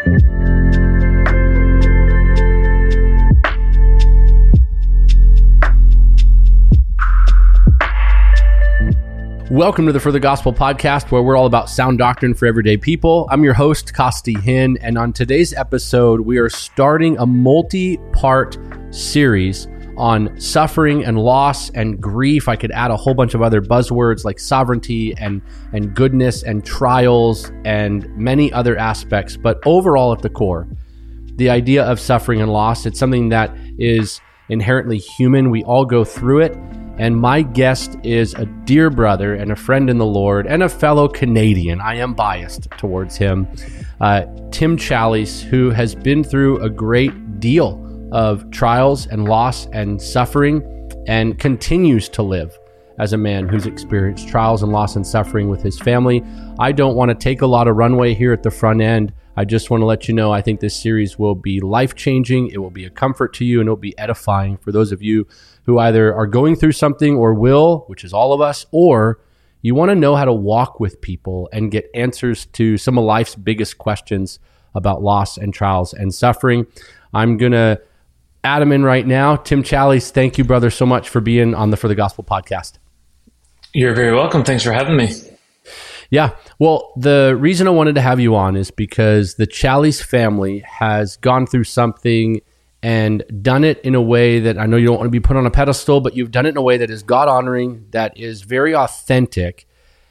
Welcome to the For the Gospel podcast, where we're all about sound doctrine for everyday people. I'm your host, Costi Hinn, and on today's episode, we are starting a multi-part series on suffering and loss and grief. I could add a whole bunch of other buzzwords like sovereignty and goodness and trials and many other aspects. But overall, at the core, the idea of suffering and loss, it's something that is inherently human. We all go through it. And my guest is a dear brother and a friend in the Lord and a fellow Canadian. I am biased towards him. Tim Challies, who has been through a great deal of trials and loss and suffering and continues to live as a man who's experienced trials and loss and suffering with his family. I don't want to take a lot of runway here at the front end. I just want to let you know I think this series will be life-changing. It will be a comfort to you, and it will be edifying for those of you who either are going through something or will, which is all of us, or you want to know how to walk with people and get answers to some of life's biggest questions about loss and trials and suffering. I'm going to add him in right now. Tim Challies, thank you, brother, so much for being on the For the Gospel podcast. You're very welcome. Thanks for having me. Yeah. Well, the reason I wanted to have you on is because the Challies family has gone through something and done it in a way that I know you don't want to be put on a pedestal, but you've done it in a way that is God-honoring, that is very authentic,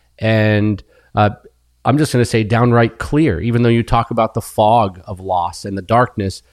and I'm just going to say downright clear. Even though you talk about the fog of loss and the darkness,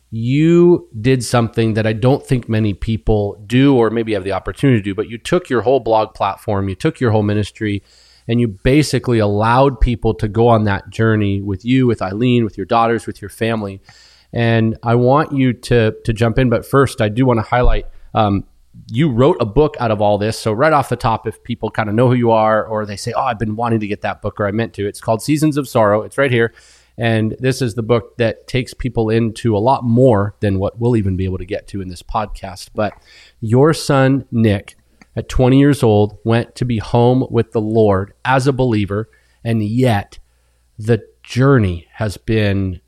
you did something that I don't think many people do or maybe have the opportunity to do, but you took your whole blog platform, you took your whole ministry, and you basically allowed people to go on that journey with you, with Eileen, with your daughters, with your family. And I want you to jump in, but first I do want to highlight, you wrote a book out of all this. So right off the top, if people kind of know who you are, or they say, oh, I've been wanting to get that book, or I meant to, it's called Seasons of Sorrow. It's right here. And this is the book that takes people into a lot more than what we'll even be able to get to in this podcast. But your son, Nick, at 20 years old, went to be home with the Lord as a believer, and yet the journey has been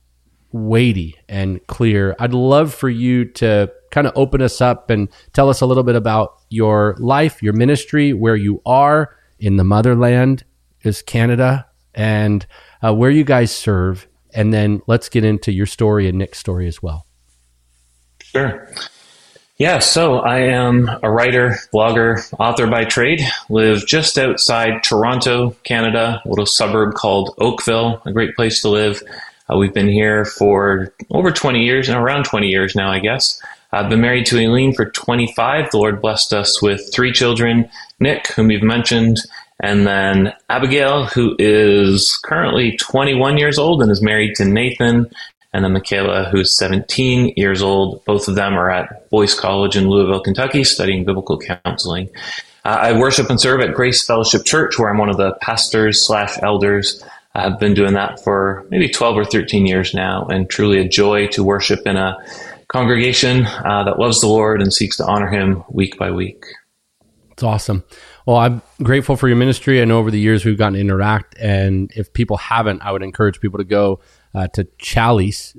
weighty and clear. I'd love for you to kind of open us up and tell us a little bit about your life, your ministry, where you are in the motherland is Canada, and where you guys serve. And then let's get into your story and Nick's story as well. Sure. Yeah, so I am a writer, blogger, author by trade, live just outside Toronto, Canada, a little suburb called Oakville, a great place to live. We've been here for over 20 years, and around 20 years now, I guess. I've been married to Eileen for 25. The Lord blessed us with 3 children, Nick, whom you've mentioned, and then Abigail, who is currently 21 years old and is married to Nathan, and then Michaela, who's 17 years old. Both of them are at Boyce College in Louisville, Kentucky, studying biblical counseling. I worship and serve at Grace Fellowship Church, where I'm one of the pastors/elders. I've been doing that for maybe 12 or 13 years now, and truly a joy to worship in a congregation that loves the Lord and seeks to honor him week by week. It's awesome. Well, I'm grateful for your ministry. I know over the years we've gotten to interact, and if people haven't, I would encourage people to go to Challies,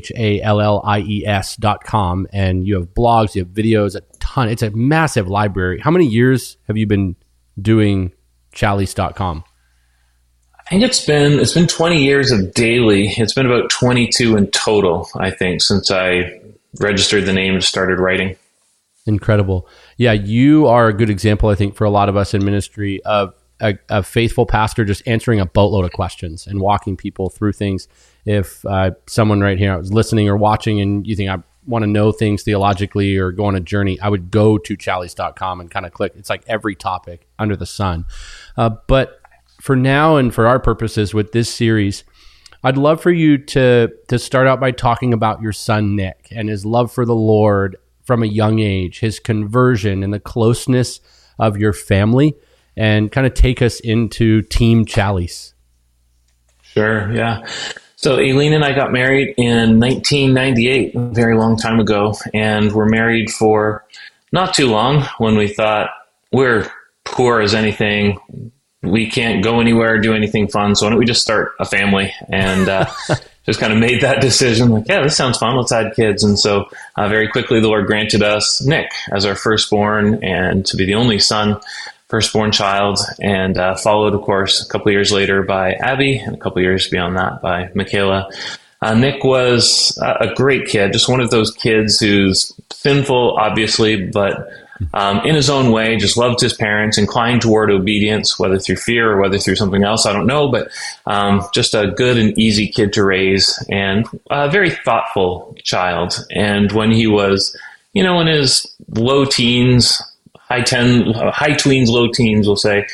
CHALLIES.com, and you have blogs, you have videos, a ton. It's a massive library. How many years have you been doing Challies.com? I think it's been 20 years of daily. It's been about 22 in total, I think, since I registered the name and started writing. Incredible. Yeah, you are a good example, I think, for a lot of us in ministry of a faithful pastor just answering a boatload of questions and walking people through things. If someone right here was listening or watching and you think I want to know things theologically or go on a journey, I would go to Challies.com and kind of click. It's like every topic under the sun. But for now and for our purposes with this series, I'd love for you to start out by talking about your son, Nick, and his love for the Lord from a young age, his conversion and the closeness of your family, and kind of take us into Team Challies. Sure, yeah. So Eileen and I got married in 1998, a very long time ago, and were married for not too long when we thought we're poor as anything. We can't go anywhere or do anything fun, so why don't we just start a family? And just kind of made that decision. Like, yeah, this sounds fun. Let's add kids. And so very quickly, the Lord granted us Nick as our firstborn, and to be the only son, firstborn child, and followed, of course, a couple years later by Abby, and a couple years beyond that by Michaela. Nick was a great kid, just one of those kids who's sinful, obviously, but in his own way, just loved his parents, inclined toward obedience, whether through fear or whether through something else, I don't know, but just a good and easy kid to raise, and a very thoughtful child. And when he was, in his low teens, high tweens, low teens, we'll say,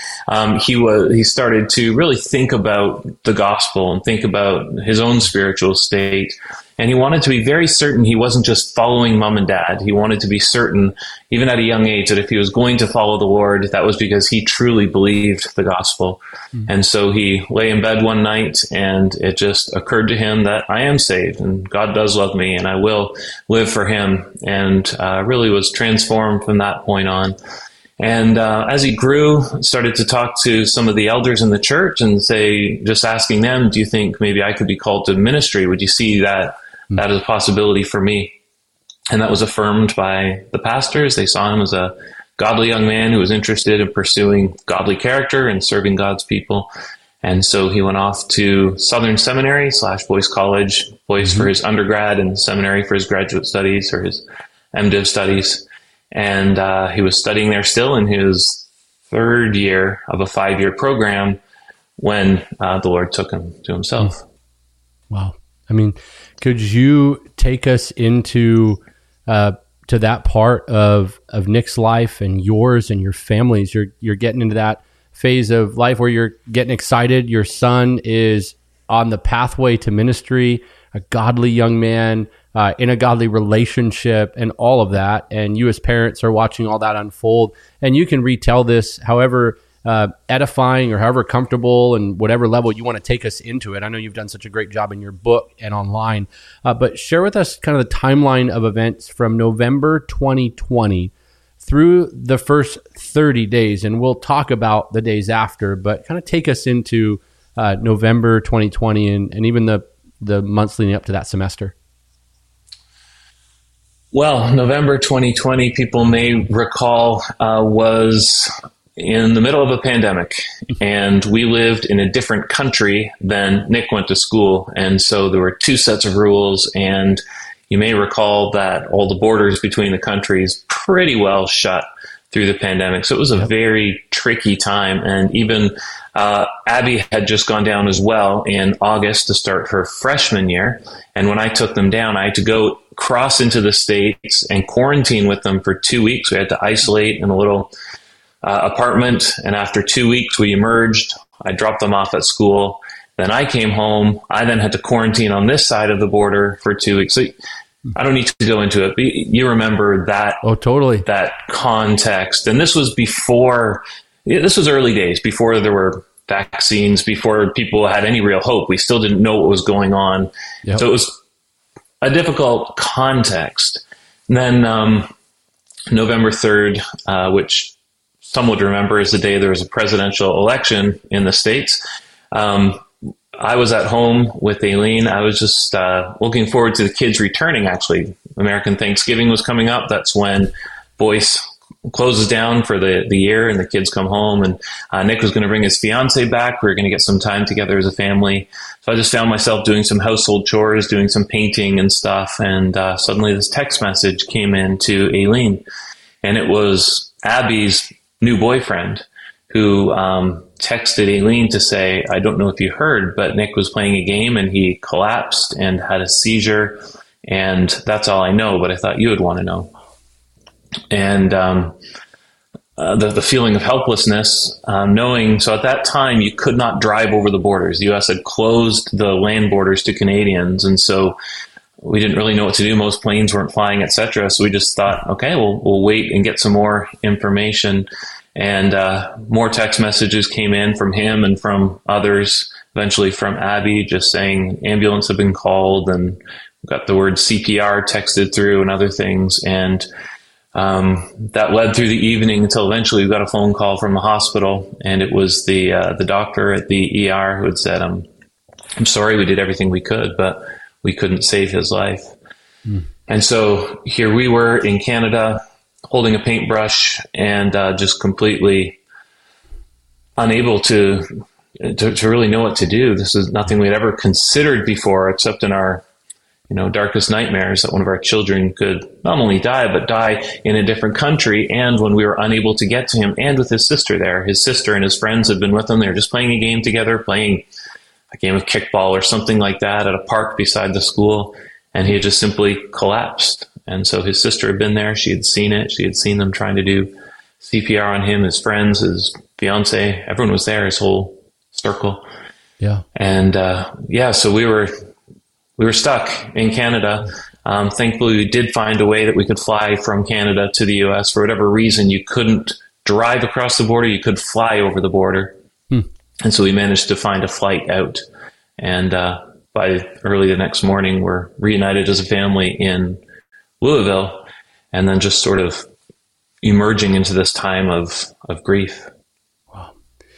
he started to really think about the gospel and think about his own spiritual state. And he wanted to be very certain he wasn't just following mom and dad. He wanted to be certain, even at a young age, that if he was going to follow the Lord, that was because he truly believed the gospel. Mm-hmm. And so he lay in bed one night, and it just occurred to him that I am saved, and God does love me, and I will live for him, and really was transformed from that point on. And as he grew, started to talk to some of the elders in the church and just asking them, do you think maybe I could be called to ministry? Would you see that as a possibility for me? And that was affirmed by the pastors. They saw him as a godly young man who was interested in pursuing godly character and serving God's people. And so he went off to Southern Seminary / Boyce College, Boyce for his undergrad and seminary for his graduate studies or his MDiv studies. And he was studying there still in his third year of a 5-year program when the Lord took him to himself. Wow. I mean, could you take us into to that part of Nick's life and yours and your family's? You're getting into that phase of life where you're getting excited. Your son is on the pathway to ministry, a godly young man, in a godly relationship, and all of that. And you as parents are watching all that unfold. And you can retell this however edifying or however comfortable and whatever level you want to take us into it. I know you've done such a great job in your book and online, but share with us kind of the timeline of events from November 2020 through the first 30 days. And we'll talk about the days after, but kind of take us into November 2020 and even the months leading up to that semester. Well, November 2020, people may recall, was in the middle of a pandemic, and we lived in a different country than Nick went to school. And so there were 2 sets of rules, and you may recall that all the borders between the countries pretty well shut through the pandemic. So it was a very tricky time. And even Abby had just gone down as well in August to start her freshman year. And when I took them down, I had to go cross into the States and quarantine with them for 2 weeks. We had to isolate in a little apartment. And after 2 weeks, we emerged. I dropped them off at school. Then I came home. I then had to quarantine on this side of the border for 2 weeks. So I don't need to go into it, but you remember that. Oh, totally. That context. And this was early days, before there were vaccines, before people had any real hope. We still didn't know what was going on. Yep. So it was a difficult context. And then November 3rd, which some would remember is the day there was a presidential election in the States. I was at home with Aileen. I was just looking forward to the kids returning, actually. American Thanksgiving was coming up. That's when Boyce closes down for the year and the kids come home. And Nick was going to bring his fiance back. We were going to get some time together as a family. So I just found myself doing some household chores, doing some painting and stuff. And suddenly this text message came in to Aileen. And it was Abby's new boyfriend who texted Aileen to say, I don't know if you heard, but Nick was playing a game and he collapsed and had a seizure. And that's all I know, but I thought you would want to know. And the feeling of helplessness, knowing, so at that time you could not drive over the borders. The U.S. had closed the land borders to Canadians. And so we didn't really know what to do. Most planes weren't flying, etc. So we just thought, okay, we'll wait and get some more information. And more text messages came in from him and from others, eventually from Abby, just saying ambulance had been called, and got the word CPR texted through and other things. And that led through the evening until eventually we got a phone call from the hospital, and it was the doctor at the ER who had said, I'm sorry, we did everything we could, but we couldn't save his life. And so here we were in Canada holding a paintbrush and just completely unable to really know what to do. This is nothing we'd ever considered before, except in our darkest nightmares, that one of our children could not only die, but die in a different country. And when we were unable to get to him, and with his sister there, his sister and his friends had been with him. They were just playing a game together, playing a game of kickball or something like that at a park beside the school. And he had just simply collapsed. And so his sister had been there. She had seen it. She had seen them trying to do CPR on him, his friends, his fiance, everyone was there, his whole circle. Yeah. And, so we were stuck in Canada. Thankfully, we did find a way that we could fly from Canada to the U.S. For whatever reason, you couldn't drive across the border. You could fly over the border. And so we managed to find a flight out. And by early the next morning, we're reunited as a family in Louisville, and then just sort of emerging into this time of grief. Wow.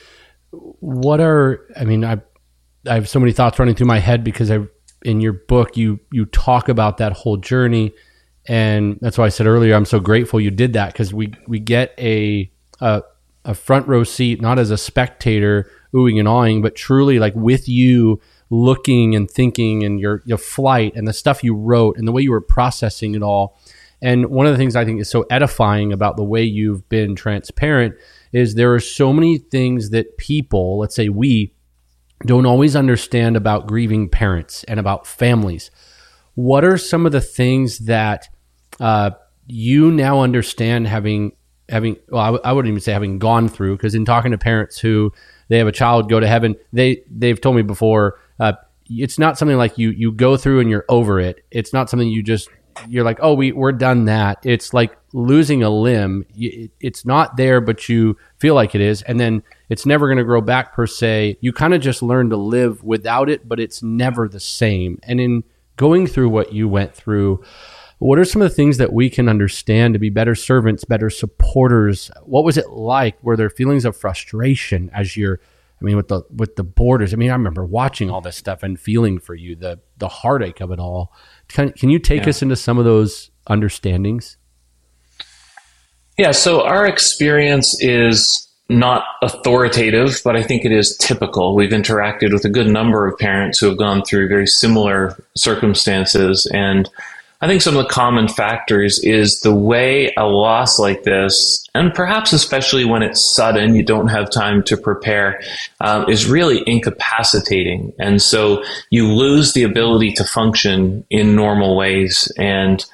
I have so many thoughts running through my head because in your book, you talk about that whole journey. And that's why I said earlier, I'm so grateful you did that, because we get a front row seat, not as a spectator oohing and awing, but truly like with you looking and thinking, and your flight and the stuff you wrote and the way you were processing it all. And one of the things I think is so edifying about the way you've been transparent is there are so many things that people, let's say we, don't always understand about grieving parents and about families. What are some of the things that you now understand having well, I wouldn't even say having gone through, because in talking to parents who they have a child go to heaven, they've told me before, it's not something like you go through and you're over it. It's not something you're like, oh, we're done that. It's like losing a limb. It's not there, but you feel like it is. And then it's never going to grow back per se. You kind of just learn to live without it, but it's never the same. And in going through what you went through, what are some of the things that we can understand to be better servants, better supporters? What was it like? Were there feelings of frustration with the borders? I remember watching all this stuff and feeling for you, the heartache of it all. Can you take us into some of those understandings? Yeah, so our experience is not authoritative, but I think it is typical. We've interacted with a good number of parents who have gone through very similar circumstances, and I think some of the common factors is the way a loss like this, and perhaps especially when it's sudden, you don't have time to prepare, is really incapacitating. And so you lose the ability to function in normal ways. And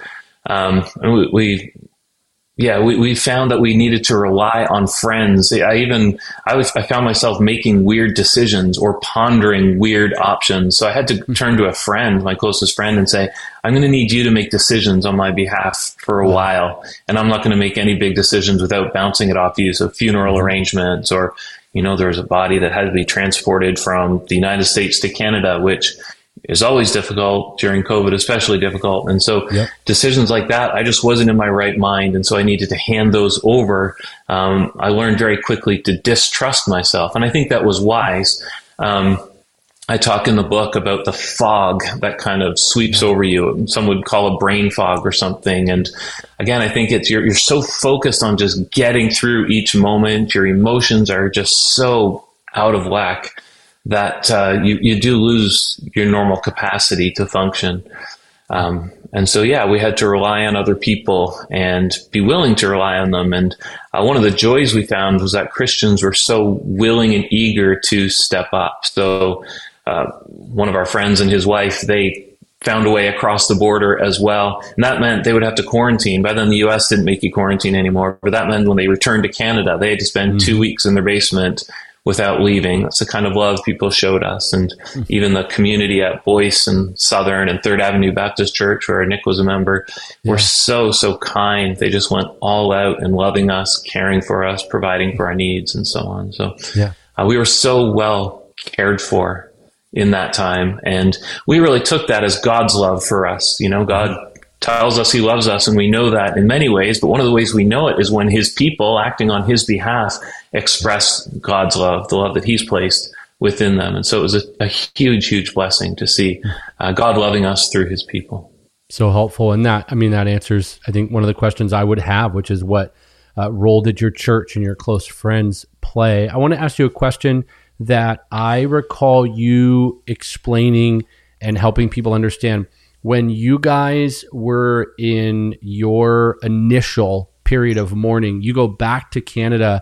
we found that we needed to rely on friends. I found myself making weird decisions or pondering weird options. So I had to turn to a friend, my closest friend, and say, I'm going to need you to make decisions on my behalf for a while. And I'm not going to make any big decisions without bouncing it off you. So funeral arrangements, or, there was a body that had to be transported from the United States to Canada, which is always difficult, during COVID especially difficult. And so decisions like that, I just wasn't in my right mind. And so I needed to hand those over. I learned very quickly to distrust myself. And I think that was wise. I talk in the book about the fog that kind of sweeps over you. Some would call it brain fog or something. And again, I think you're so focused on just getting through each moment. Your emotions are just so out of whack that you do lose your normal capacity to function. And so, we had to rely on other people and be willing to rely on them. And one of the joys we found was that Christians were so willing and eager to step up. So one of our friends and his wife, they found a way across the border as well. And that meant they would have to quarantine. By then, the U.S. didn't make you quarantine anymore. But that meant when they returned to Canada, they had to spend 2 weeks in their basement without leaving. That's the kind of love people showed us. And even the community at Boyce and Southern and Third Avenue Baptist Church, where Nick was a member, were so kind. They just went all out in loving us, caring for us, providing for our needs, and so on. So we were so well cared for in that time. And we really took that as God's love for us. God tells us he loves us, and we know that in many ways, but one of the ways we know it is when his people acting on his behalf express God's love, the love that he's placed within them. And so it was a huge, huge blessing to see God loving us through his people. So helpful. And that answers, I think, one of the questions I would have, which is what role did your church and your close friends play? I want to ask you a question that I recall you explaining and helping people understand. When you guys were in your initial period of mourning, you go back to Canada.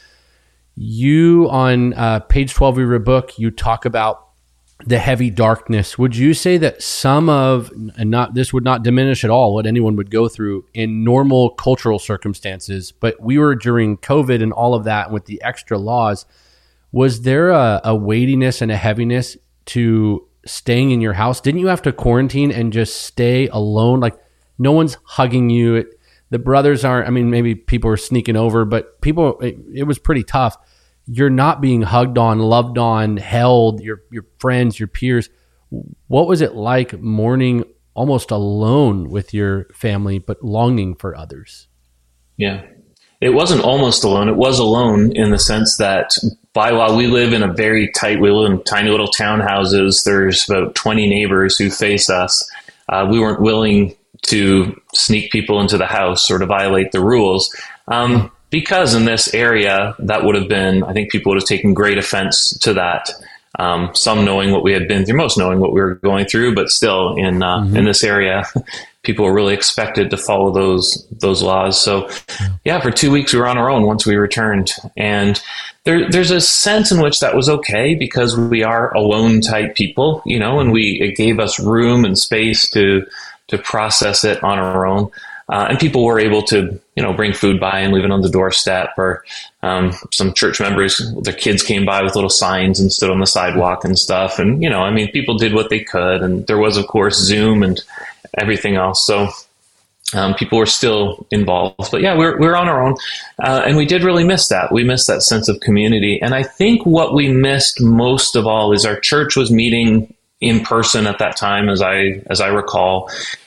You, on page 12 of your book, you talk about the heavy darkness. Would you say that some of, this would not diminish at all what anyone would go through in normal cultural circumstances, but we were during COVID and all of that, and with the extra laws, was there a weightiness and a heaviness to staying in your house? Didn't you have to quarantine and just stay alone? Like, no one's hugging you. The brothers aren't, maybe people were sneaking over, but it was pretty tough. You're not being hugged on, loved on, held, your friends, your peers. What was it like mourning almost alone with your family, but longing for others? Yeah. It wasn't almost alone. It was alone in the sense that by law, we live in we live in tiny little townhouses. There's about 20 neighbors who face us. We weren't willing to sneak people into the house or to violate the rules. Because in this area, that would have been, I think people would have taken great offense to that. Some knowing what we had been through, most knowing what we were going through, but still in this area, people were really expected to follow those laws. So yeah, for 2 weeks we were on our own once we returned. And there's a sense in which that was okay because we are alone type people, and it gave us room and space to process it on our own. And people were able to, bring food by and leave it on the doorstep, or some church members, their kids came by with little signs and stood on the sidewalk and stuff. And, people did what they could. And there was, of course, Zoom and everything else. So people were still involved. But yeah, we're on our own. And we did really miss that. We missed that sense of community. And I think what we missed most of all is our church was meeting in person at that time, as I recall.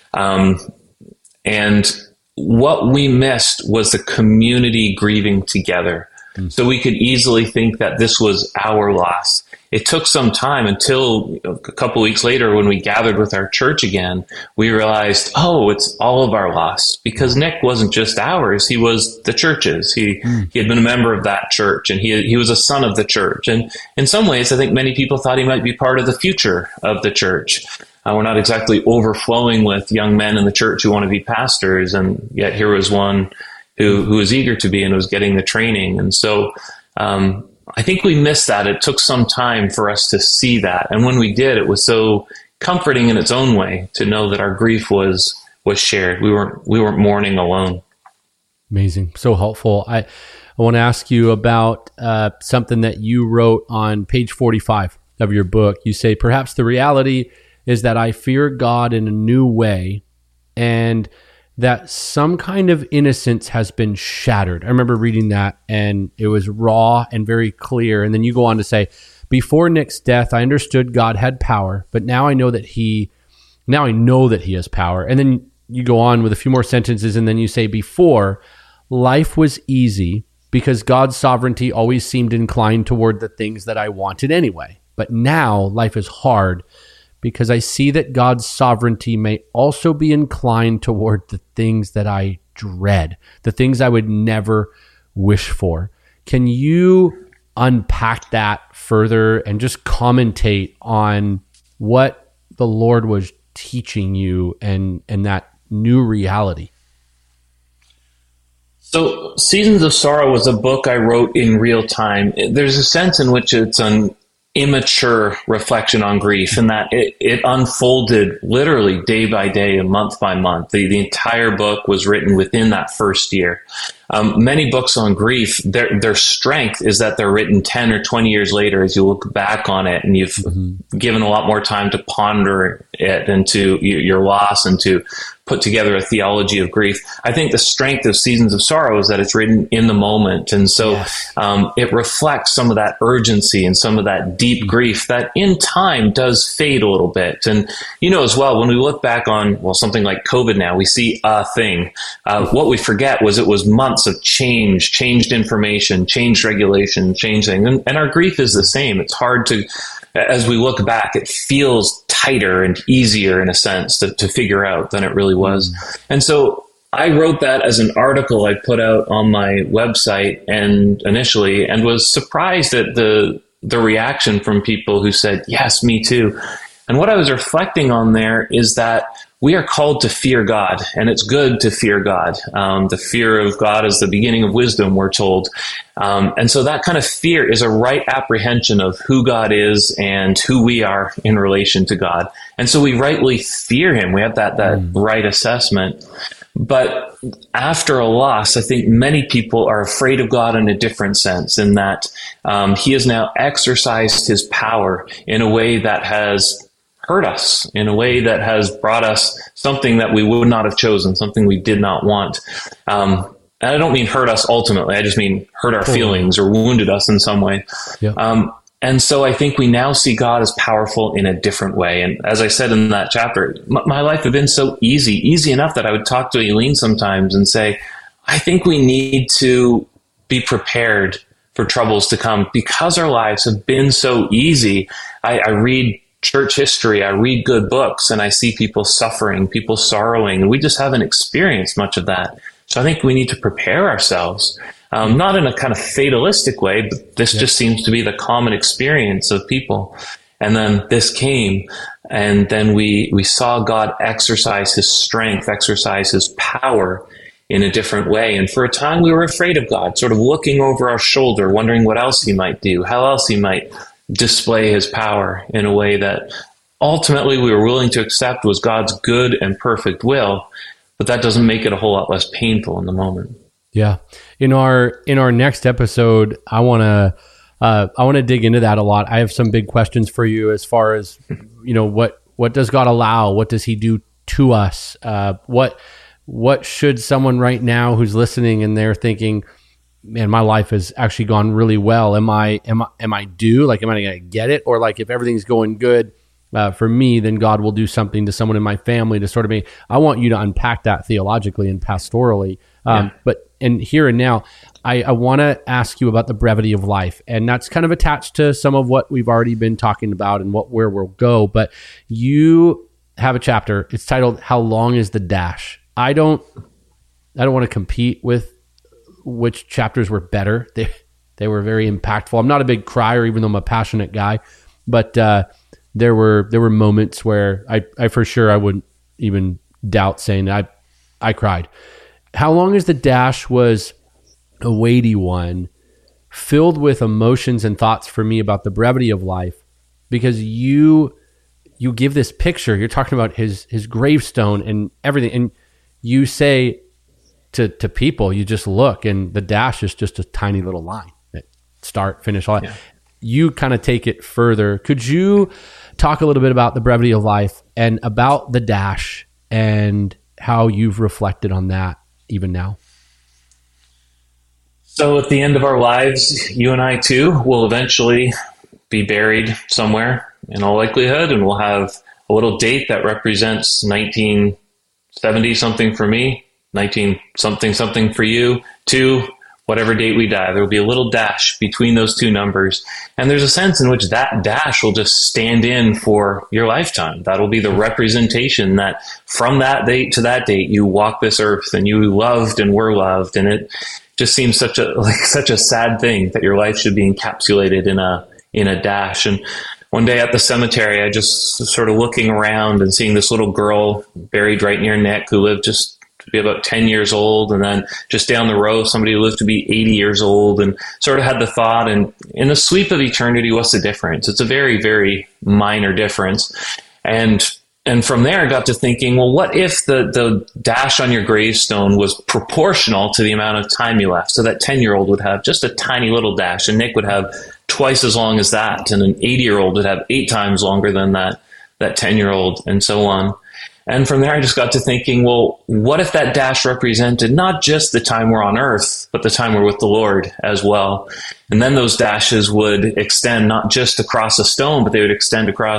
And what we missed was the community grieving together. So we could easily think that this was our loss. It took some time until a couple weeks later when we gathered with our church again, we realized, it's all of our loss, because Nick wasn't just ours. He was the church's. He had been a member of that church, and he was a son of the church. And in some ways, I think many people thought he might be part of the future of the church. We're not exactly overflowing with young men in the church who want to be pastors, and yet here was one who was eager to be and was getting the training. And so I think we missed that. It took some time for us to see that. And when we did, it was so comforting in its own way to know that our grief was shared. We weren't mourning alone. Amazing. So helpful. I want to ask you about something that you wrote on page 45 of your book. You say, perhaps the reality is that I fear God in a new way, and that some kind of innocence has been shattered. I remember reading that, and it was raw and very clear. And then you go on to say, before Nick's death, I understood God had power, but now I know that he has power. And then you go on with a few more sentences, and then you say, before, life was easy because God's sovereignty always seemed inclined toward the things that I wanted anyway. But now life is hard because I see that God's sovereignty may also be inclined toward the things that I dread, the things I would never wish for. Can you unpack that further and just commentate on what the Lord was teaching you and that new reality? So Seasons of Sorrow was a book I wrote in real time. There's a sense in which it's an immature reflection on grief, and that it unfolded literally day by day and month by month. The entire book was written within that first year. Many books on grief, their strength is that they're written 10 or 20 years later as you look back on it, and you've given a lot more time to ponder it and to your loss and to put together a theology of grief. I think the strength of Seasons of Sorrow is that it's written in the moment. And so it reflects some of that urgency and some of that deep grief that in time does fade a little bit. And, as well, when we look back on, something like COVID now, we see a thing. What we forget was it was months wants of change, changed information, changed regulation, changed things. And our grief is the same. It's hard to, as we look back, it feels tighter and easier in a sense to figure out than it really was. And so I wrote that as an article I put out on my website and initially, and was surprised at the reaction from people who said, yes, me too. And what I was reflecting on there is that we are called to fear God, and it's good to fear God. The fear of God is the beginning of wisdom, we're told. And so that kind of fear is a right apprehension of who God is and who we are in relation to God. And so we rightly fear him. We have that right assessment. But after a loss, I think many people are afraid of God in a different sense, in that he has now exercised his power in a way that has hurt us, in a way that has brought us something that we would not have chosen, something we did not want. And I don't mean hurt us ultimately. I just mean hurt our feelings or wounded us in some way. Yeah. And so I think we now see God as powerful in a different way. And as I said in that chapter, my life had been so easy enough that I would talk to Eileen sometimes and say, I think we need to be prepared for troubles to come because our lives have been so easy. I read church history, I read good books, and I see people suffering, people sorrowing, and we just haven't experienced much of that. So I think we need to prepare ourselves, not in a kind of fatalistic way, but this just seems to be the common experience of people. And then this came, and then we saw God exercise his strength, exercise his power in a different way. And for a time we were afraid of God, sort of looking over our shoulder, wondering what else he might do, how else he might display his power in a way that ultimately we were willing to accept was God's good and perfect will, but that doesn't make it a whole lot less painful in the moment. Yeah. In our next episode, I want to dig into that a lot. I have some big questions for you as far as, what does God allow? What does he do to us? What should someone right now who's listening and they're thinking, man, my life has actually gone really well. Am I due? Like, am I going to get it? Or like, if everything's going good for me, then God will do something to someone in my family to sort of make. I want you to unpack that theologically and pastorally. But in here and now, I want to ask you about the brevity of life. And that's kind of attached to some of what we've already been talking about and where we'll go. But you have a chapter. It's titled, How Long is the Dash? I don't want to compete with which chapters were better. They were very impactful. I'm not a big crier, even though I'm a passionate guy, but there were moments where I for sure I wouldn't even doubt saying I cried. How Long is the Dash was a weighty one, filled with emotions and thoughts for me about the brevity of life, because you give this picture. You're talking about his gravestone and everything, and you say to people, you just look, and the dash is just a tiny little line. Start, finish, all that. Yeah. You kind of take it further. Could you talk a little bit about the brevity of life and about the dash and how you've reflected on that even now? So at the end of our lives, you and I too will eventually be buried somewhere in all likelihood, and we'll have a little date that represents 1970 something for me, 19 something for you, to whatever date we die. There will be a little dash between those two numbers. And there's a sense in which that dash will just stand in for your lifetime. That'll be the representation that from that date to that date, you walk this earth and you loved and were loved. And it just seems such a sad thing that your life should be encapsulated in a dash. And one day at the cemetery, I just sort of looking around and seeing this little girl buried right near Nick, who lived just to be about 10 years old. And then just down the road, somebody who lived to be 80 years old, and sort of had the thought, and in the sweep of eternity, what's the difference? It's a very, very minor difference. And from there, I got to thinking, well, what if the dash on your gravestone was proportional to the amount of time you left? So that 10-year-old would have just a tiny little dash, and Nick would have twice as long as that, and an 80-year-old would have 8 times longer than that 10-year-old, and so on. And from there, I just got to thinking, well, what if that dash represented not just the time we're on earth, but the time we're with the Lord as well? And then those dashes would extend not just across a stone, but they would extend across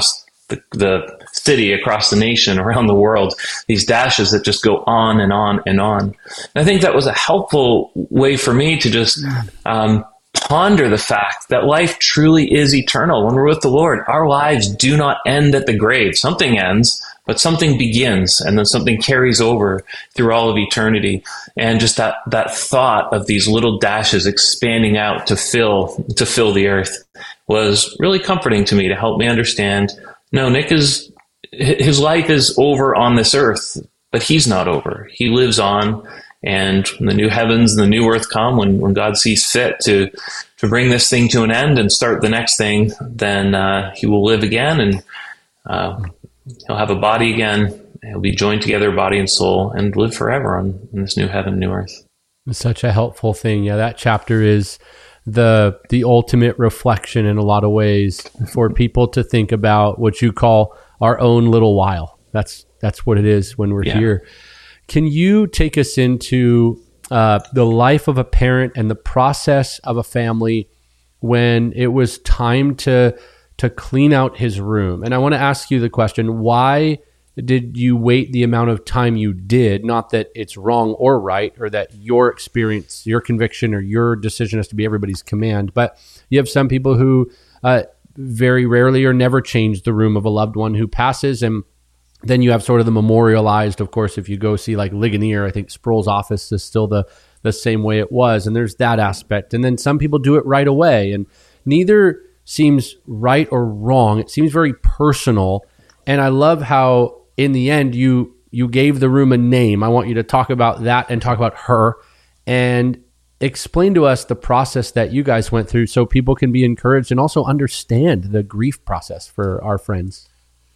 the city, across the nation, around the world, these dashes that just go on and on and on. And I think that was a helpful way for me to just ponder the fact that life truly is eternal. When we're with the Lord, our lives do not end at the grave. Something ends, but something begins, and then something carries over through all of eternity. And just that thought of these little dashes expanding out to fill the earth was really comforting to me, to help me understand, no, his life is over on this earth, but he's not over. He lives on, and when the new heavens and the new earth come, when God sees fit to bring this thing to an end and start the next thing, then he will live again, and he'll have a body again. He'll be joined together, body and soul, and live forever in this new heaven, new earth. It's such a helpful thing. Yeah, that chapter is the ultimate reflection in a lot of ways for people to think about what you call our own little while. That's what it is when we're here. Can you take us into the life of a parent and the process of a family when it was time to clean out his room? And I want to ask you the question, why did you wait the amount of time you did? Not that it's wrong or right, or that your experience, your conviction, or your decision has to be everybody's command. But you have some people who very rarely or never change the room of a loved one who passes. And then you have sort of the memorialized, of course, if you go see like Ligonier, I think Sproul's office is still the same way it was. And there's that aspect. And then some people do it right away. And neither seems right or wrong. It seems very personal. And I love how in the end, you gave the room a name. I want you to talk about that and talk about her and explain to us the process that you guys went through so people can be encouraged and also understand the grief process for our friends.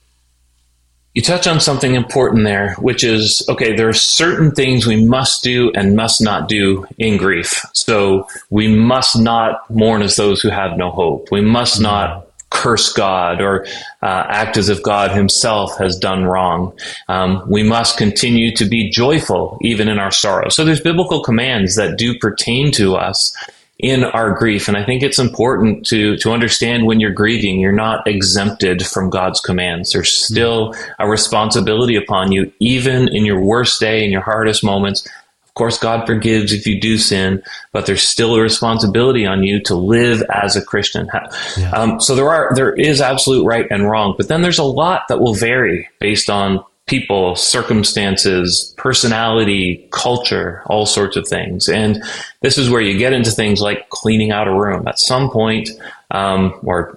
You touch on something important there, which is, okay, there are certain things we must do and must not do in grief. So we must not mourn as those who have no hope. We must not curse God or act as if God himself has done wrong. We must continue to be joyful even in our sorrow. So there's biblical commands that do pertain to us in our grief. And I think it's important to understand when you're grieving, you're not exempted from God's commands. There's still a responsibility upon you, even in your worst day, in your hardest moments. Of course, God forgives if you do sin, but there's still a responsibility on you to live as a Christian. Yeah. So there is absolute right and wrong, but then there's a lot that will vary based on people, circumstances, personality, culture, all sorts of things. And this is where you get into things like cleaning out a room at some point, or,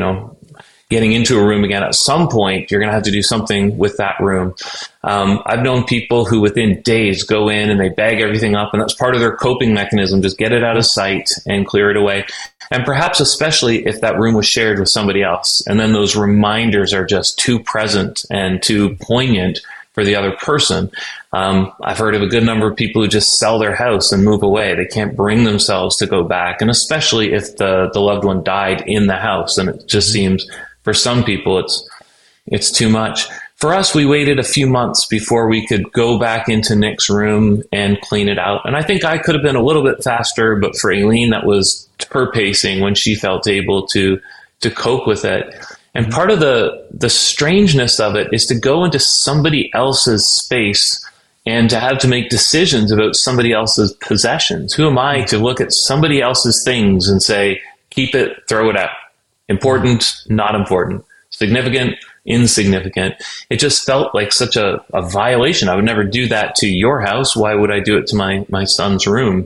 getting into a room again. At some point, you're going to have to do something with that room. I've known people who within days go in and they bag everything up, and that's part of their coping mechanism. Just get it out of sight and clear it away. And perhaps especially if that room was shared with somebody else, and then those reminders are just too present and too poignant for the other person. I've heard of a good number of people who just sell their house and move away. They can't bring themselves to go back. And especially if the loved one died in the house, and it just seems, for some people, it's too much. For us, we waited a few months before we could go back into Nick's room and clean it out. And I think I could have been a little bit faster, but for Aileen, that was her pacing when she felt able to cope with it. And part of the strangeness of it is to go into somebody else's space and to have to make decisions about somebody else's possessions. Who am I to look at somebody else's things and say, keep it, throw it out? Important, not important. Significant, insignificant. It just felt like such a violation. I would never do that to your house. Why would I do it to my son's room?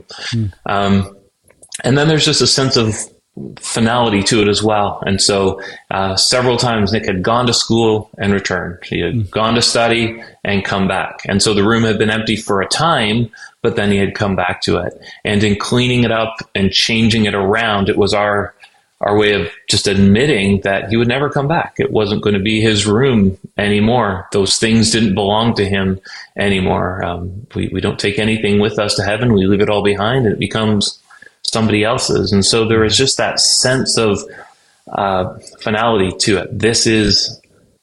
And then there's just a sense of finality to it as well. And so several times Nick had gone to school and returned. He had gone to study and come back. And so the room had been empty for a time, but then he had come back to it. And in cleaning it up and changing it around, it was our way of just admitting that he would never come back. It wasn't going to be his room anymore. Those things didn't belong to him anymore. We don't take anything with us to heaven. We leave it all behind, and it becomes somebody else's. And so there was just that sense of finality to it. This is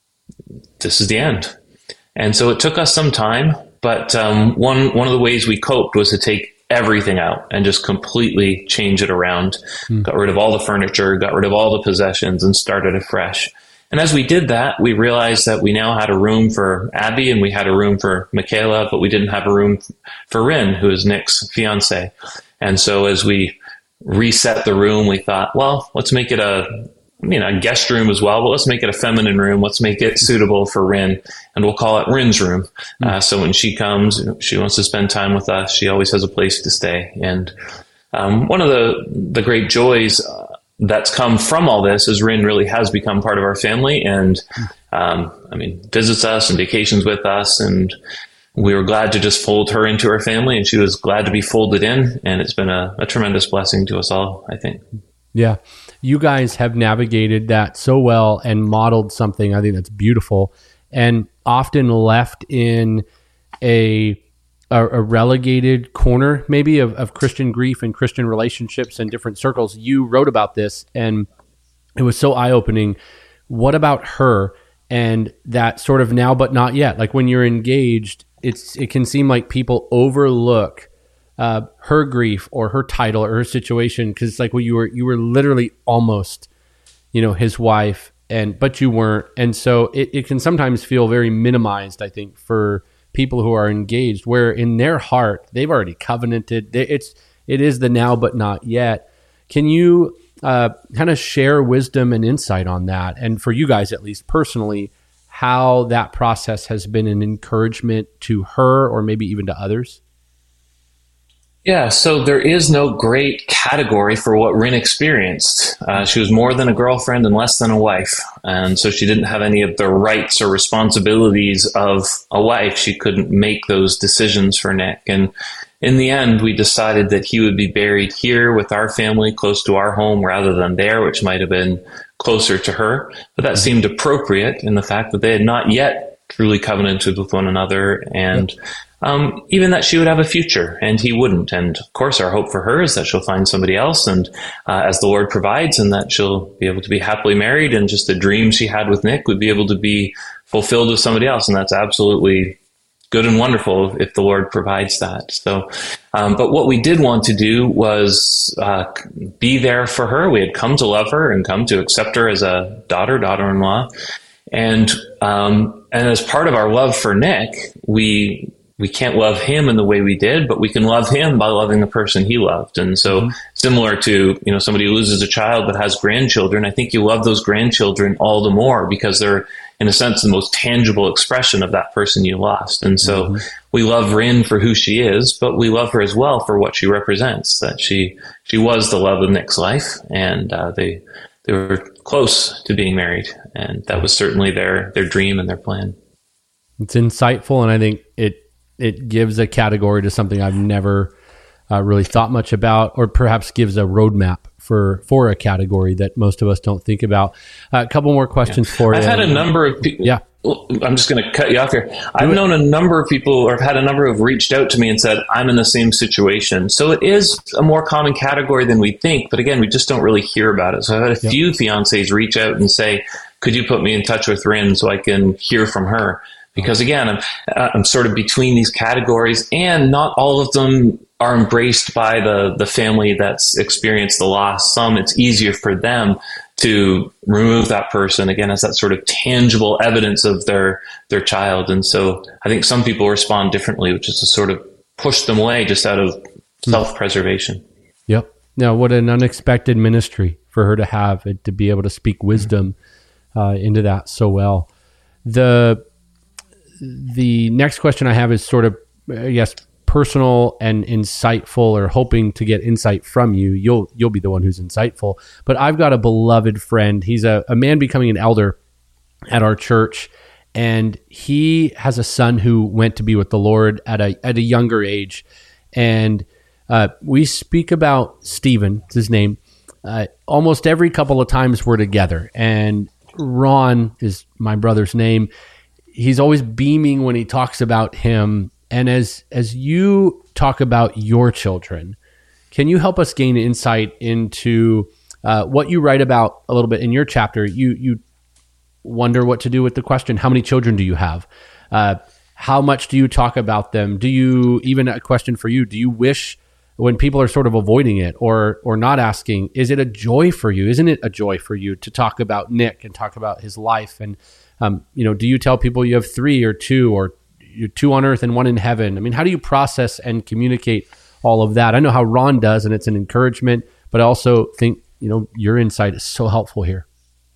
the end. And so it took us some time, but one of the ways we coped was to take everything out and just completely change it around. Got rid of all the furniture, got rid of all the possessions, and started afresh. And as we did that, we realized that we now had a room for Abby and we had a room for Michaela, but we didn't have a room for Rin, who is Nick's fiance. And so as we reset the room, we thought, well, let's make it a guest room as well, but let's make it a feminine room. Let's make it suitable for Rin, and we'll call it Rin's room. So when she comes, she wants to spend time with us. She always has a place to stay. And one of the great joys that's come from all this is Rin really has become part of our family, and visits us and vacations with us, and we were glad to just fold her into our family, and she was glad to be folded in, and it's been a tremendous blessing to us all, I think. Yeah. You guys have navigated that so well and modeled something I think that's beautiful, and often left in a relegated corner maybe of Christian grief and Christian relationships and different circles. You wrote about this and it was so eye-opening. What about her and that sort of now but not yet? Like when you're engaged, it can seem like people overlook her grief or her title or her situation, because it's like, well, you were literally almost, his wife, but you weren't, and so it can sometimes feel very minimized, I think, for people who are engaged, where in their heart they've already covenanted. It is the now but not yet. Can you kind of share wisdom and insight on that, and for you guys at least personally, how that process has been an encouragement to her or maybe even to others? Yeah, so there is no great category for what Rin experienced. She was more than a girlfriend and less than a wife. And so she didn't have any of the rights or responsibilities of a wife. She couldn't make those decisions for Nick. And in the end, we decided that he would be buried here with our family, close to our home, rather than there, which might have been closer to her. But that seemed appropriate in the fact that they had not yet truly covenanted with one another, and even that she would have a future and he wouldn't. And of course, our hope for her is that she'll find somebody else, and as the Lord provides, and that she'll be able to be happily married, and just the dream she had with Nick would be able to be fulfilled with somebody else. And that's absolutely good and wonderful if the Lord provides that. So, but what we did want to do was be there for her. We had come to love her and come to accept her as a daughter-in-law. And as part of our love for Nick, we can't love him in the way we did, but we can love him by loving the person he loved. And so similar to, somebody who loses a child but has grandchildren, I think you love those grandchildren all the more because they're, in a sense, the most tangible expression of that person you lost. And so we love Rin for who she is, but we love her as well for what she represents, that she was the love of Nick's life, and they were close to being married, and that was certainly their dream and their plan. It's insightful, and I think it gives a category to something I've never really thought much about, or perhaps gives a roadmap for a category that most of us don't think about. A couple more questions for you. I've had a number of people. Yeah. I'm just going to cut you off here. I've known a number of people, or I've had a number who have reached out to me and said, I'm in the same situation. So it is a more common category than we think. But again, we just don't really hear about it. So I've had a few fiancés reach out and say, could you put me in touch with Rin so I can hear from her? Because again, I'm sort of between these categories, and not all of them are embraced by the family that's experienced the loss. Some, it's easier for them to remove that person, again, as that sort of tangible evidence of their child. And so I think some people respond differently, which is to sort of push them away just out of self-preservation. Yep. Now, what an unexpected ministry for her to have, to be able to speak wisdom into that so well. The next question I have is sort of, I guess, personal and insightful, or hoping to get insight from you. You'll be the one who's insightful. But I've got a beloved friend. He's a man becoming an elder at our church, and he has a son who went to be with the Lord at a younger age. And we speak about Stephen, it's his name, almost every couple of times we're together. And Ron is my brother's name. He's always beaming when he talks about him. And as you talk about your children, can you help us gain insight into what you write about a little bit in your chapter? You wonder what to do with the question, how many children do you have? How much do you talk about them? Do you, even a question for you, do you wish when people are sort of avoiding it or not asking, is it a joy for you? Isn't it a joy for you to talk about Nick and talk about his life? And, do you tell people you have 3 or 2 or you're 2 on earth and 1 in heaven? I mean, how do you process and communicate all of that? I know how Ron does, and it's an encouragement, but I also think, your insight is so helpful here.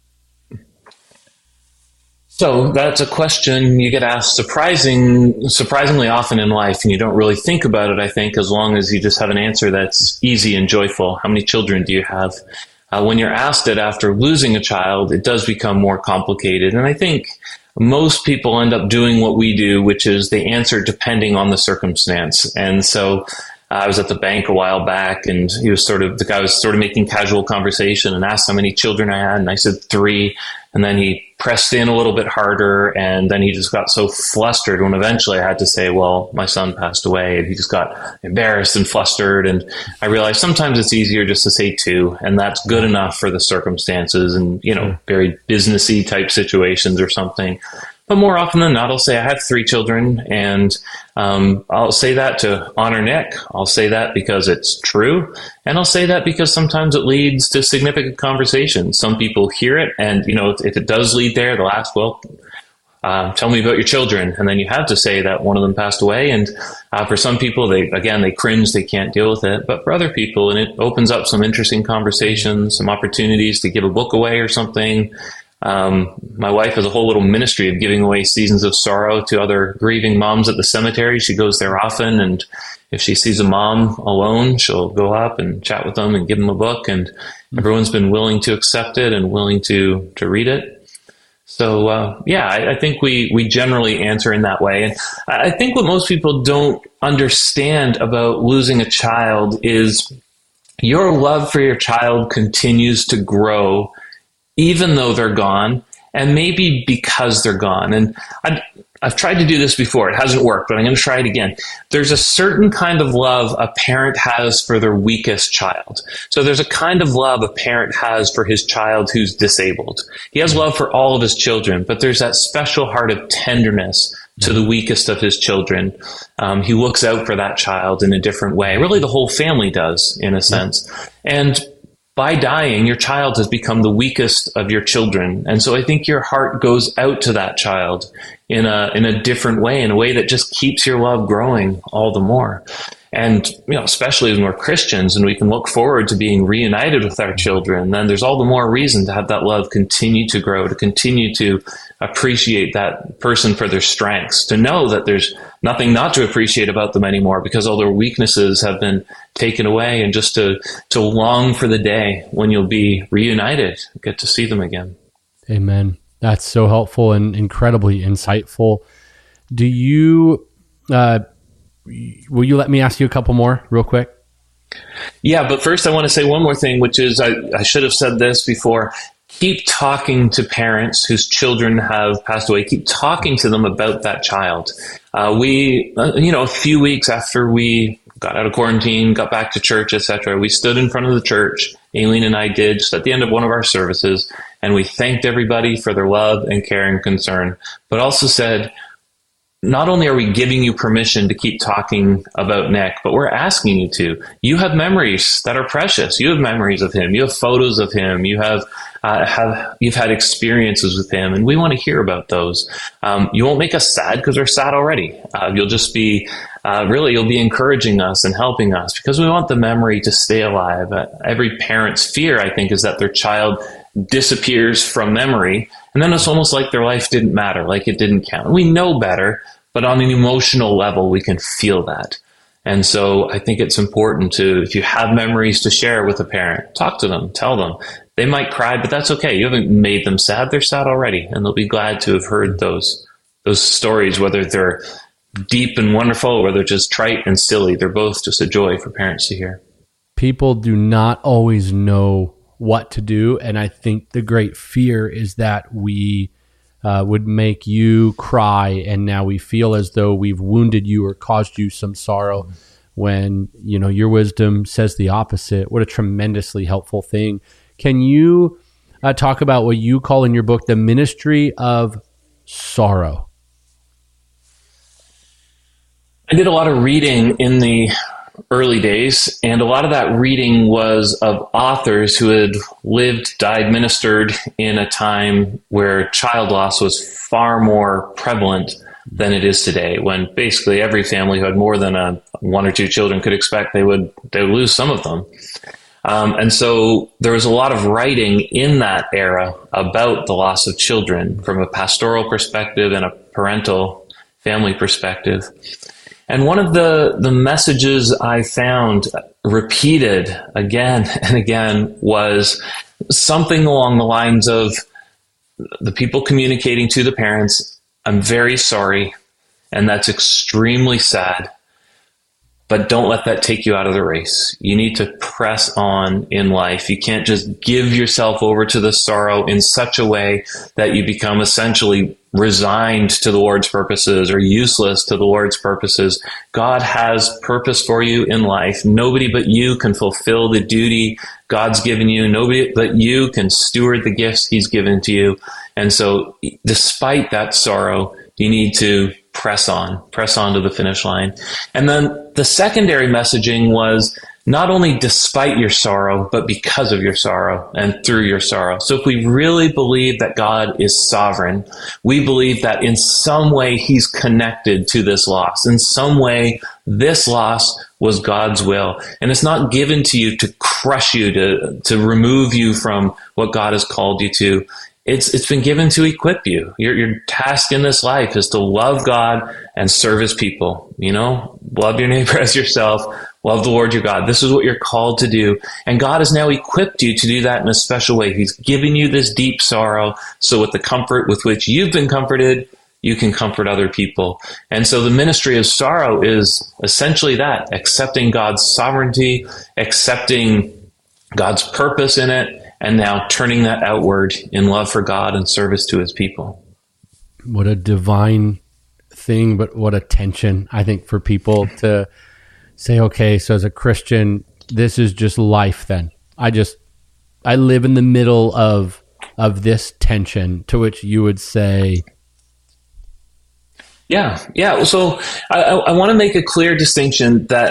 So that's a question you get asked surprisingly often in life, and you don't really think about it, I think, as long as you just have an answer that's easy and joyful. How many children do you have? When you're asked it after losing a child, it does become more complicated. And I think most people end up doing what we do, which is they answer depending on the circumstance. And so I was at the bank a while back, and the guy was sort of making casual conversation and asked how many children I had. And I said 3. And then he pressed in a little bit harder, and then he just got so flustered when eventually I had to say, well, my son passed away, and he just got embarrassed and flustered. And I realized sometimes it's easier just to say 2, and that's good enough for the circumstances and, very businessy type situations or something. But more often than not, I'll say I have 3 children, and I'll say that to honor Nick. I'll say that because it's true, and I'll say that because sometimes it leads to significant conversations. Some people hear it, and if it does lead there, they'll ask, well, tell me about your children, and then you have to say that one of them passed away. And for some people, they cringe, they can't deal with it. But for other people, and it opens up some interesting conversations, some opportunities to give a book away or something. My wife has a whole little ministry of giving away seasons of sorrow to other grieving moms at the cemetery. She goes there often, and if she sees a mom alone, she'll go up and chat with them and give them a book, and everyone's been willing to accept it and willing to read it. So, I think we generally answer in that way. And I think what most people don't understand about losing a child is your love for your child continues to grow even though they're gone, and maybe because they're gone. And I've tried to do this before. It hasn't worked, but I'm going to try it again. There's a certain kind of love a parent has for their weakest child. So there's a kind of love a parent has for his child who's disabled. He has love for all of his children, but there's that special heart of tenderness to the weakest of his children. He looks out for that child in a different way. Really, the whole family does, in a sense. And by dying, your child has become the weakest of your children. And so I think your heart goes out to that child in a different way, in a way that just keeps your love growing all the more. And, especially when we're Christians and we can look forward to being reunited with our children, then there's all the more reason to have that love continue to grow, to continue to appreciate that person for their strengths, to know that there's nothing not to appreciate about them anymore because all their weaknesses have been taken away, and just to long for the day when you'll be reunited, get to see them again. Amen. That's so helpful and incredibly insightful. Do you, will you let me ask you a couple more real quick? Yeah, but first I want to say one more thing, which is I should have said this before. Keep talking to parents whose children have passed away. Keep talking to them about that child. A few weeks after we got out of quarantine, got back to church, etc., we stood in front of the church. Aileen and I did, just at the end of one of our services, and we thanked everybody for their love and care and concern, but also said, not only are we giving you permission to keep talking about Nick, but we're asking you to. You have memories that are precious. You have memories of him. You have photos of him. You you've had experiences with him, and we want to hear about those. You won't make us sad because we're sad already. You'll just be you'll be encouraging us and helping us because we want the memory to stay alive. Every parent's fear, I think, is that their child disappears from memory, and then it's almost like their life didn't matter, like it didn't count. We know better, but on an emotional level, we can feel that. And so I think it's important to, if you have memories to share with a parent, talk to them, tell them. They might cry, but that's okay. You haven't made them sad. They're sad already, and they'll be glad to have heard those stories, whether they're deep and wonderful or they're just trite and silly. They're both just a joy for parents to hear. People do not always know what to do, and I think the great fear is that we would make you cry, and now we feel as though we've wounded you or caused you some sorrow, when your wisdom says the opposite. What a tremendously helpful thing. Can you talk about what you call in your book the ministry of sorrow? I did a lot of reading in the early days, and a lot of that reading was of authors who had lived, died, ministered in a time where child loss was far more prevalent than it is today, when basically every family who had more than one or two children could expect they would lose some of them. And so there was a lot of writing in that era about the loss of children from a pastoral perspective and a parental family perspective. And one of the messages I found repeated again and again was something along the lines of the people communicating to the parents, "I'm very sorry, and that's extremely sad, but don't let that take you out of the race. You need to press on in life. You can't just give yourself over to the sorrow in such a way that you become essentially resigned to the Lord's purposes or useless to the Lord's purposes. God has purpose for you in life. Nobody but you can fulfill the duty God's given you. Nobody but you can steward the gifts he's given to you. And so despite that sorrow, you need to press on to the finish line." And then the secondary messaging was not only despite your sorrow, but because of your sorrow and through your sorrow. So if we really believe that God is sovereign, we believe that in some way he's connected to this loss. In some way, this loss was God's will. And it's not given to you to crush you, to remove you from what God has called you to. It's been given to equip you. Your task in this life is to love God and serve his people. Love your neighbor as yourself. Love the Lord your God. This is what you're called to do. And God has now equipped you to do that in a special way. He's given you this deep sorrow. So with the comfort with which you've been comforted, you can comfort other people. And so the ministry of sorrow is essentially that, accepting God's sovereignty, accepting God's purpose in it, and now turning that outward in love for God and service to his people. What a divine thing, but what a tension, I think, for people to say, okay, so as a Christian, this is just life then. I live in the middle of this tension, to which you would say... Yeah. So I want to make a clear distinction that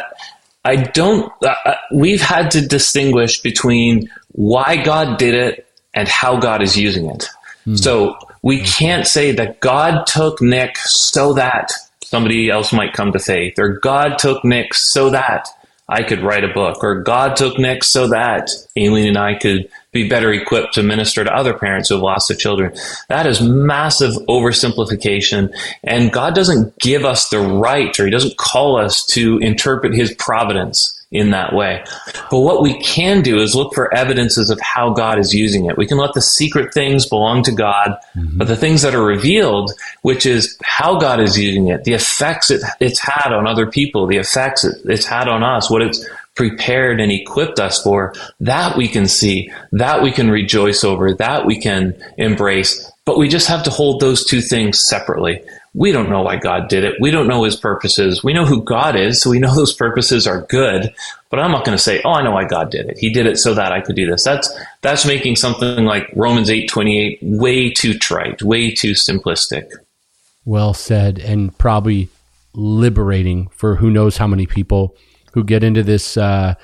we've had to distinguish between why God did it and how God is using it. So we can't say that God took Nick so that somebody else might come to faith, or God took Nick so that I could write a book, or God took Nick so that Aileen and I could be better equipped to minister to other parents who have lost their children. That is massive oversimplification, and God doesn't give us the right, or he doesn't call us to interpret his providence in that way. But what we can do is look for evidences of how God is using it. We can let the secret things belong to God, but the things that are revealed, which is how God is using it, the effects it's had on other people, the effects it's had on us, what it's prepared and equipped us for, that we can see, that we can rejoice over, that we can embrace. But we just have to hold those two things separately. We don't know why God did it. We don't know his purposes. We know who God is, so we know those purposes are good. But I'm not going to say, I know why God did it. He did it so that I could do this. That's making something like Romans 8:28 way too trite, way too simplistic. Well said, and probably liberating for who knows how many people who get into this.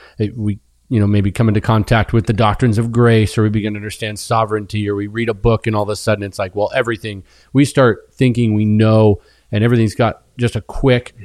Maybe come into contact with the doctrines of grace, or we begin to understand sovereignty, or we read a book and all of a sudden it's like, well, everything, we start thinking we know, and everything's got just a quick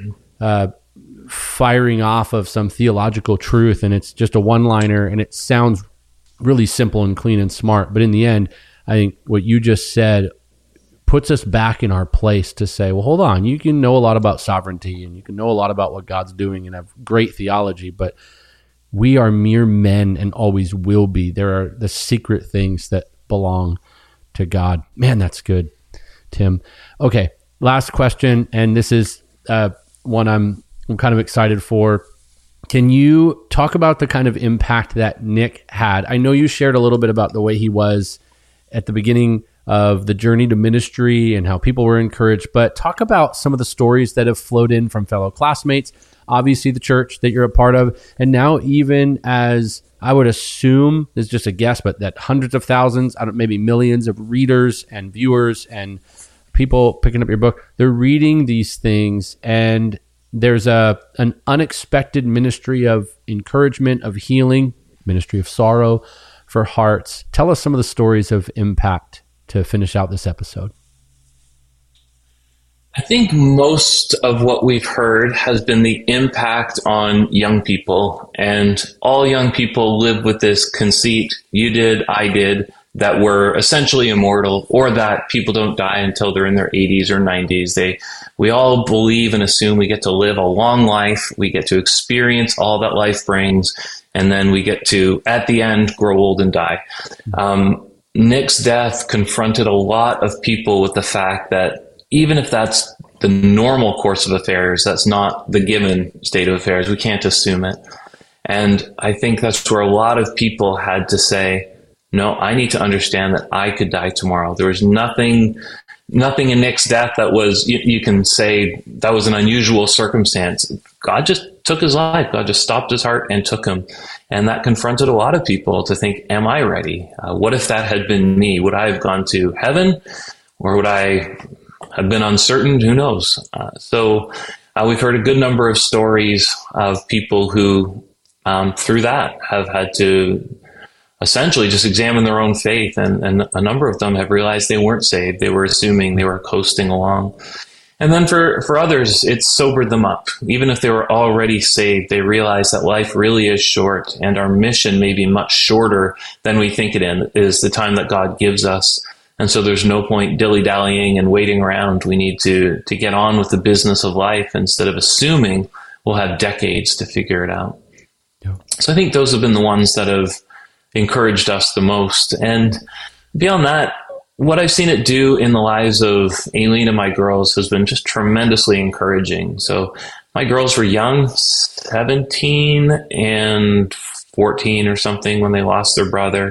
firing off of some theological truth, and it's just a one-liner, and it sounds really simple and clean and smart. But in the end, I think what you just said puts us back in our place to say, well, hold on, you can know a lot about sovereignty, and you can know a lot about what God's doing and have great theology, but we are mere men and always will be. There are the secret things that belong to God. Man, that's good, Tim. Okay, last question, and this is one I'm kind of excited for. Can you talk about the kind of impact that Nick had? I know you shared a little bit about the way he was at the beginning of the journey to ministry and how people were encouraged, but talk about some of the stories that have flowed in from fellow classmates, obviously the church that you're a part of, and now even as I would assume, this is just a guess, but that hundreds of thousands, maybe millions of readers and viewers and people picking up your book, they're reading these things and there's an unexpected ministry of encouragement, of healing, ministry of sorrow for hearts. Tell us some of the stories of impact to finish out this episode. I think most of what we've heard has been the impact on young people, and all young people live with this conceit, you did, I did, that we're essentially immortal, or that people don't die until they're in their 80s or 90s. We all believe and assume we get to live a long life, we get to experience all that life brings, and then we get to, at the end, grow old and die. Nick's death confronted a lot of people with the fact that even if that's the normal course of affairs, that's not the given state of affairs. We can't assume it. And I think that's where a lot of people had to say, no, I need to understand that I could die tomorrow. There was nothing in Nick's death that was, you can say that was an unusual circumstance. God just took his life. God just stopped his heart and took him. And that confronted a lot of people to think, am I ready? What if that had been me? Would I have gone to heaven, or would I have been uncertain? Who knows? So we've heard a good number of stories of people who, through that, have had to essentially just examine their own faith. And a number of them have realized they weren't saved. They were assuming, they were coasting along. And then for others, it sobered them up. Even if they were already saved, they realized that life really is short, and our mission may be much shorter than we think it is, the time that God gives us. And so there's no point dilly-dallying and waiting around. We need to get on with the business of life instead of assuming we'll have decades to figure it out. Yeah. So I think those have been the ones that have encouraged us the most. And beyond that, what I've seen it do in the lives of Aileen and my girls has been just tremendously encouraging. So my girls were young, 17 and 14 or something, when they lost their brother.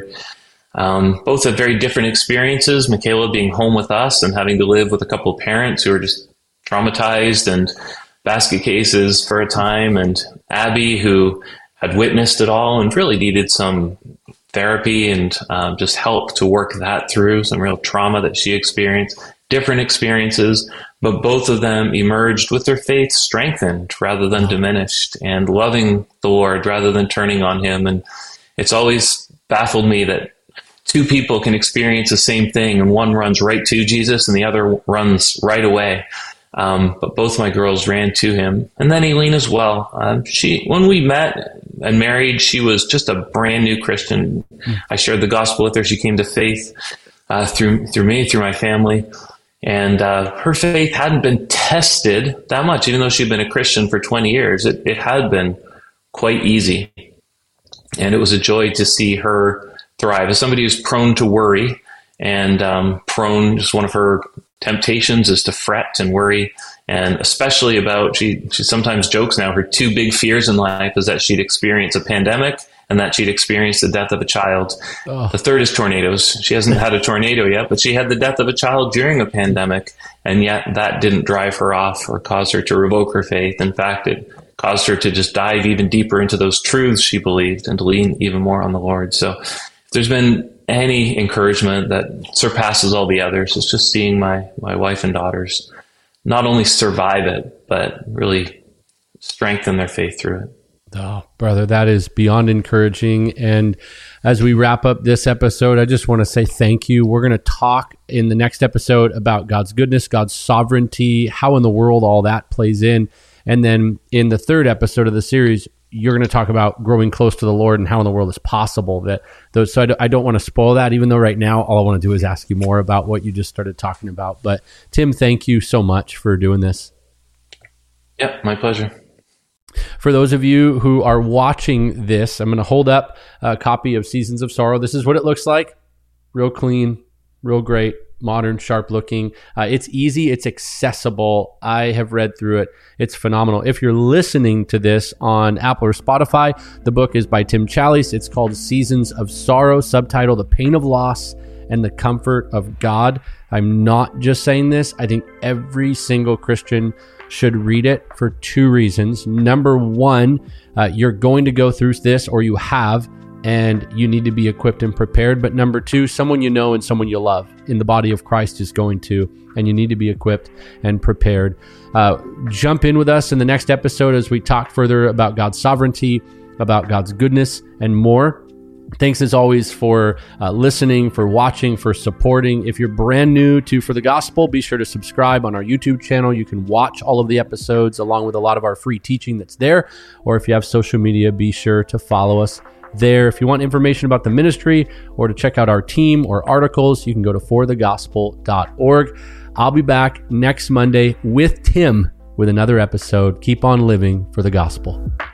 Both had very different experiences. Michaela being home with us and having to live with a couple of parents who were just traumatized and basket cases for a time, and Abby, who had witnessed it all and really needed some therapy and just help to work that through, some real trauma that she experienced, different experiences, but both of them emerged with their faith strengthened rather than diminished, and loving the Lord rather than turning on him. And it's always baffled me that two people can experience the same thing, and one runs right to Jesus and the other runs right away. But both my girls ran to him. And then Aileen as well. When we met and married, she was just a brand new Christian. I shared the gospel with her. She came to faith through me, through my family. And her faith hadn't been tested that much, even though she'd been a Christian for 20 years. It had been quite easy. And it was a joy to see her thrive. As somebody who's prone to worry, and just one of her temptations is to fret and worry, and especially about, she sometimes jokes now, her two big fears in life is that she'd experience a pandemic and that she'd experience the death of a child. Oh. The third is tornadoes. She hasn't had a tornado yet, but she had the death of a child during a pandemic, and yet that didn't drive her off or cause her to revoke her faith. In fact, it caused her to just dive even deeper into those truths she believed and to lean even more on the Lord. So if there's been any encouragement that surpasses all the others, it's just seeing my wife and daughters not only survive it, but really strengthen their faith through it. Oh, brother, that is beyond encouraging. And as we wrap up this episode, I just want to say thank you. We're going to talk in the next episode about God's goodness, God's sovereignty, how in the world all that plays in. And then in the third episode of the series, you're going to talk about growing close to the Lord and how in the world is possible. So I don't want to spoil that, even though right now all I want to do is ask you more about what you just started talking about. But Tim, thank you so much for doing this. Yep, my pleasure. For those of you who are watching this, I'm going to hold up a copy of Seasons of Sorrow. This is what it looks like. Real clean, real great, modern, sharp looking. It's easy. It's accessible. I have read through it. It's phenomenal. If you're listening to this on Apple or Spotify, the book is by Tim Challies. It's called Seasons of Sorrow, subtitle The Pain of Loss and the Comfort of God. I'm not just saying this. I think every single Christian should read it for two reasons. Number one, you're going to go through this, or you have and you need to be equipped and prepared. But number two, someone you know and someone you love in the body of Christ is going to, and you need to be equipped and prepared. Jump in with us in the next episode as we talk further about God's sovereignty, about God's goodness, and more. Thanks as always for listening, for watching, for supporting. If you're brand new to For the Gospel, be sure to subscribe on our YouTube channel. You can watch all of the episodes along with a lot of our free teaching that's there. Or if you have social media, be sure to follow us there. If you want information about the ministry or to check out our team or articles, you can go to forthegospel.org. I'll be back next Monday with Tim with another episode. Keep on living for the gospel.